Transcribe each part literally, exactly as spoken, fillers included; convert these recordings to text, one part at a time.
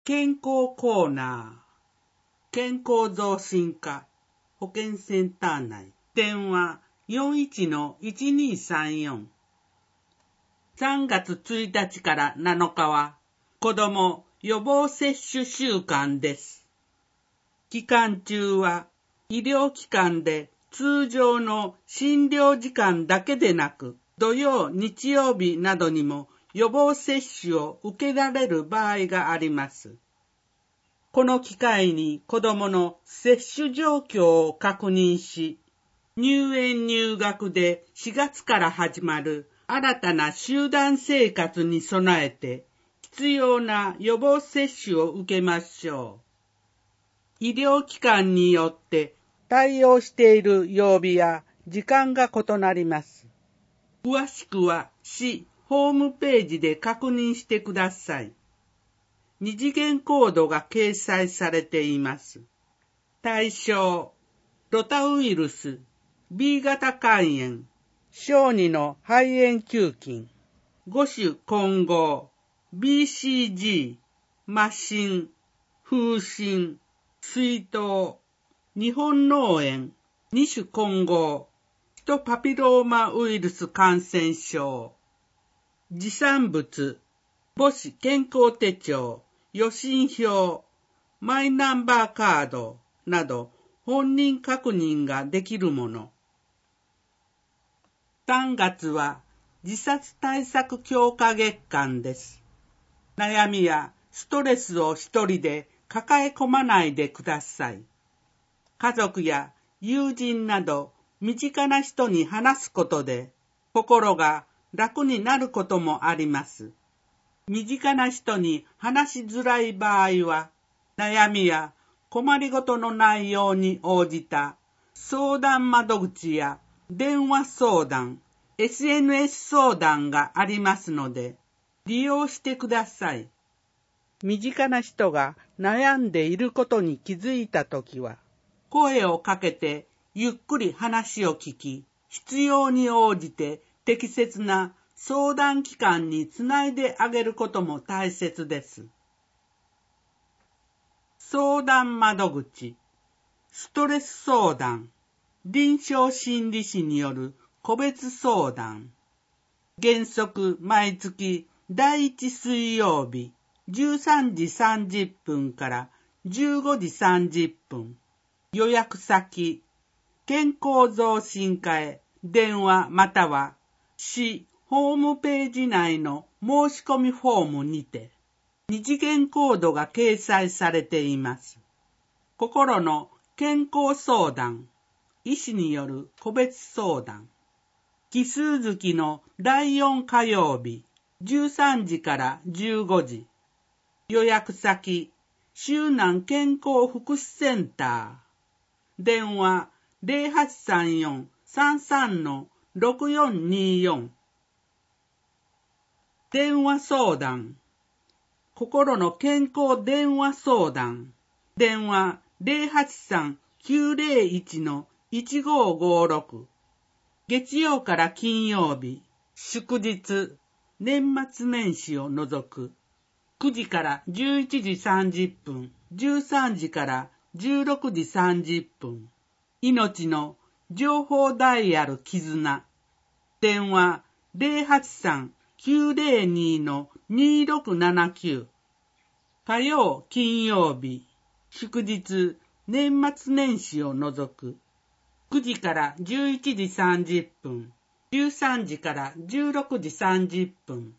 健康コーナー。健康増進課保健センター内。電話 よんいちのいちにさんよん。さんがつついたちからなのかは子ども予防接種週間です。期間中は医療機関で通常の診療時間だけでなく、土曜、日曜日などにも予防接種を受けられる場合があります。この機会に子どもの接種状況を確認し、入園入学でしがつから始まる新たな集団生活に備えて必要な予防接種を受けましょう。医療機関によって対応している曜日や時間が異なります。詳しくは市ホームページで確認してください。二次元コードが掲載されています。対象、ロタウイルス、B 型肝炎、小児の肺炎球菌、五種混合、ビーシージー、麻疹、風疹、水痘、日本脳炎、二種混合、ヒトパピローマウイルス感染症、持参物、母子健康手帳、予診票、マイナンバーカードなど本人確認ができるもの。さんがつは自殺対策強化月間です。悩みやストレスを一人で抱え込まないでください。家族や友人など身近な人に話すことで心が楽になることもあります。身近な人に話しづらい場合は、悩みや困りごとの内容に応じた相談窓口や電話相談、エスエヌエス 相談がありますので、利用してください。身近な人が悩んでいることに気づいたときは、声をかけてゆっくり話を聞き、必要に応じて適切な相談機関につないであげることも大切です。相談窓口、ストレス相談、臨床心理士による個別相談。原則毎月だいいち水曜日じゅうさんじさんじゅっぷんからじゅうごじさんじゅっぷん。予約先、健康増進課へ電話または市ホームページ内の申し込みフォームにて、二次元コードが掲載されています。心の健康相談、医師による個別相談。奇数月のだいよん火曜日、じゅうさんじからじゅうごじ。予約先、周南健康福祉センター。電話ゼロはちさんよん さんさん ろくよんによん。電話相談、心の健康電話相談、電話ゼロはちさん きゅうゼロいち いちごごろく、月曜から金曜日、祝日、年末年始を除く、くじからじゅういちじさんじゅっぷん、じゅうさんじからじゅうろくじさんじゅっぷん、命の情報ダイヤル絆、電話ゼロはちさん きゅうゼロに にろくななきゅう、火曜、金曜日、祝日、年末年始を除く、くじからじゅういちじさんじゅっぷん、じゅうさんじからじゅうろくじさんじゅっぷん。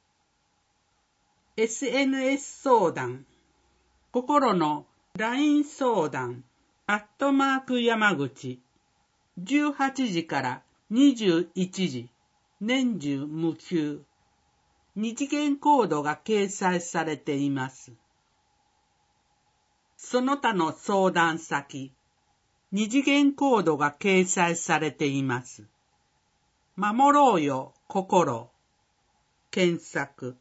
エスエヌエス 相談、心の ライン 相談、アットマーク山口、じゅうはちじからにじゅういちじ、年中無休。二次元コードが掲載されています。その他の相談先、二次元コードが掲載されています。守ろうよ心、検索。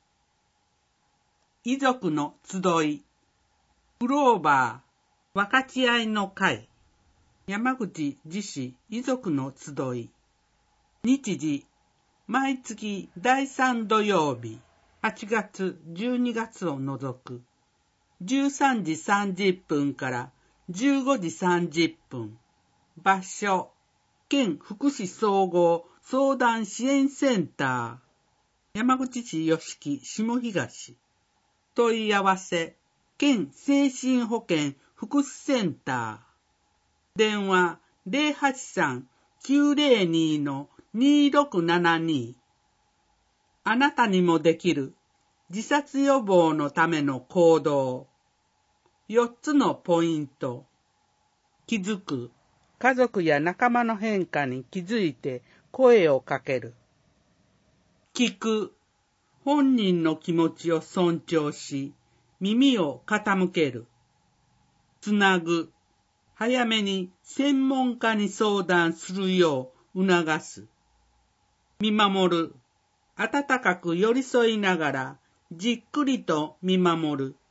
遺族の集い、クローバー、分かち合いの会、山口自治遺族の集い、日時、毎月だいさん土曜日、はちがつ、じゅうにがつを除く、 じゅうさんじさんじゅっぷんからじゅうごじさんじゅっぷん。場所、県福祉総合相談支援センター。山口市吉木下東。問い合わせ、県精神保健福祉センター。電話 ゼロはちさん きゅうゼロに にろくななに。あなたにもできる自殺予防のための行動。よっつのポイント。気づく。家族や仲間の変化に気づいて声をかける。聞く。本人の気持ちを尊重し、耳を傾ける。つなぐ。早めに専門家に相談するよう促す。見守る。温かく寄り添いながらじっくりと見守る。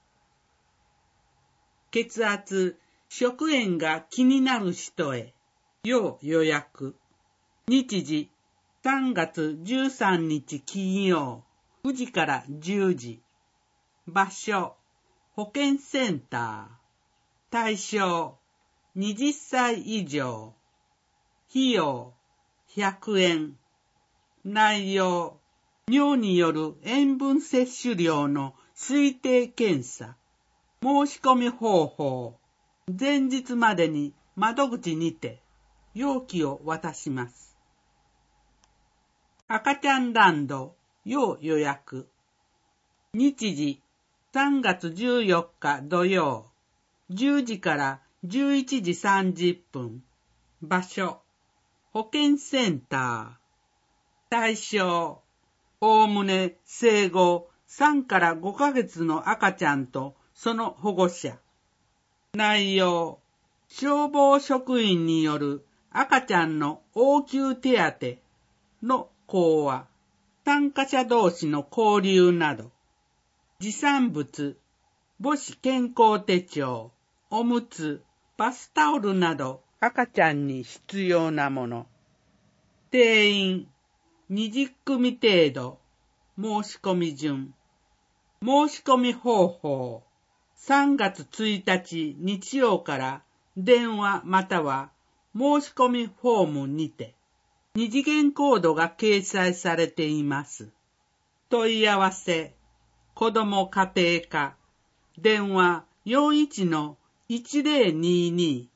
血圧、食塩が気になる人へ。要予約。日時、さんがつじゅうさんにち金曜、くじからじゅうじ。場所、保健センター。対象、はたち以上。費用、ひゃくえん。内容、尿による塩分摂取量の推定検査。申し込み方法。前日までに窓口にて容器を渡します。赤ちゃんランド、要予約。日時、さんがつじゅうよっか土曜、じゅうじからじゅういちじさんじゅっぷん。場所、保健センター。対象、おおむね生後さんからごかげつの赤ちゃんとその保護者。内容、消防職員による赤ちゃんの応急手当の講話、参加者同士の交流など、持参物、母子健康手帳、おむつ、バスタオルなど赤ちゃんに必要なもの。定員、にじゅっくみ程度。申し込み順。申し込み方法。さんがつついたち日曜から電話または申し込みフォームにて二次元コードが掲載されています。問い合わせ、子ども家庭課、電話 よんいちのいちゼロにに。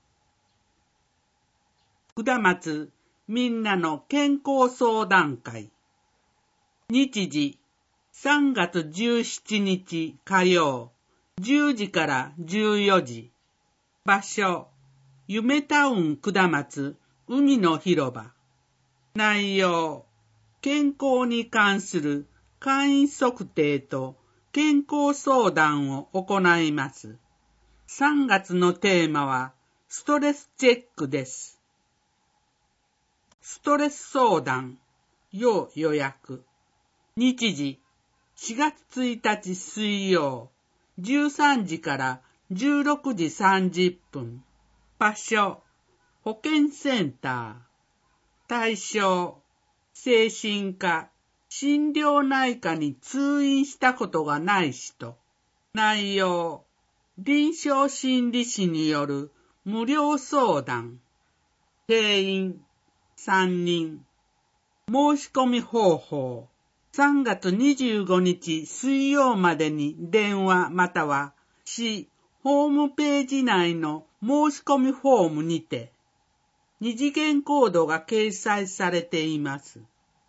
下松みんなの健康相談会。日時、さんがつじゅうしちにち火曜、じゅうじからじゅうよじ。場所、夢タウン下松海の広場。内容、健康に関する簡易測定と健康相談を行います。さんがつのテーマはストレスチェックです。ストレス相談、要予約。日時、しがつついたち水曜、じゅうさんじからじゅうろくじさんじゅっぷん。場所、保健センター。対象、精神科、心療内科に通院したことがない人。内容、臨床心理士による無料相談。定員、さんにん。申し込み方法。さんがつにじゅうごにち水曜までに電話または市ホームページ内の申し込みフォームにて二次元コードが掲載されています。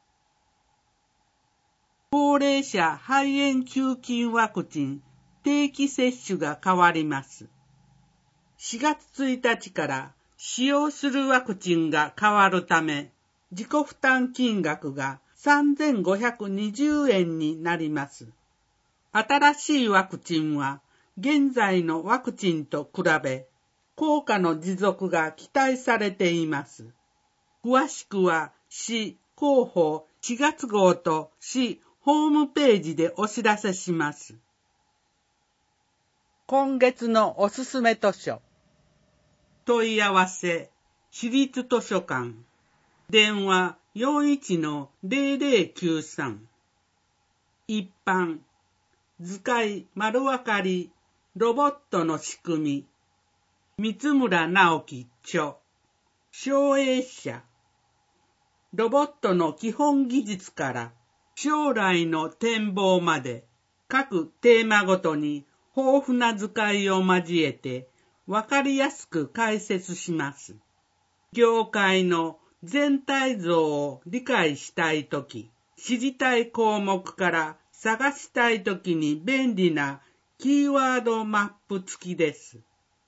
高齢者肺炎球菌ワクチン定期接種が変わります。しがつついたちから使用するワクチンが変わるため、自己負担金額がさんぜんごひゃくにじゅうえんになります。新しいワクチンは現在のワクチンと比べ効果の持続が期待されています。詳しくは市広報しがつ号と市ホームページでお知らせします。今月のおすすめ図書。問い合わせ、市立図書館。電話よんいちのゼロゼロきゅうさん。一般、図解丸わかりロボットの仕組み、三村直樹著、小映社。ロボットの基本技術から将来の展望まで、各テーマごとに豊富な図解を交えてわかりやすく解説します。業界の全体像を理解したいとき、知りたい項目から探したいときに便利なキーワードマップ付きです。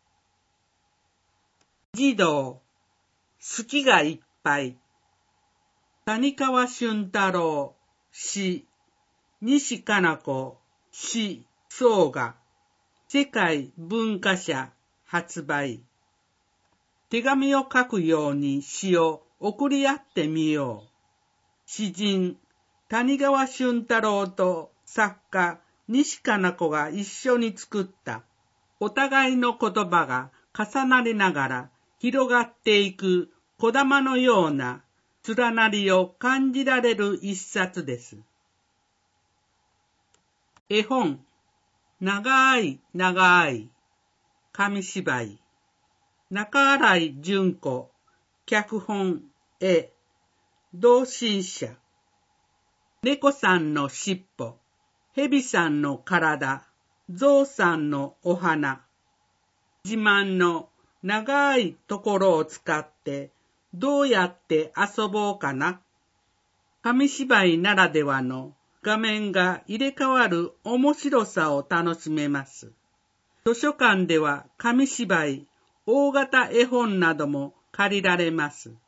児童、好きがいっぱい。谷川俊太郎、詩、西加奈子、詩、総画、世界文化社発売。手紙を書くように詩を送り合ってみよう。詩人、谷川俊太郎と作家、西加奈子が一緒に作ったお互いの言葉が重なりながら広がっていく小玉のような連なりを感じられる一冊です。絵本、長い長い紙芝居、中新井純子、脚本、絵、同心者、猫さんの尻尾、蛇さんの体、象さんのお花。自慢の長いところを使ってどうやって遊ぼうかな。紙芝居ならではの画面が入れ替わる面白さを楽しめます。図書館では紙芝居、大型絵本なども借りられます。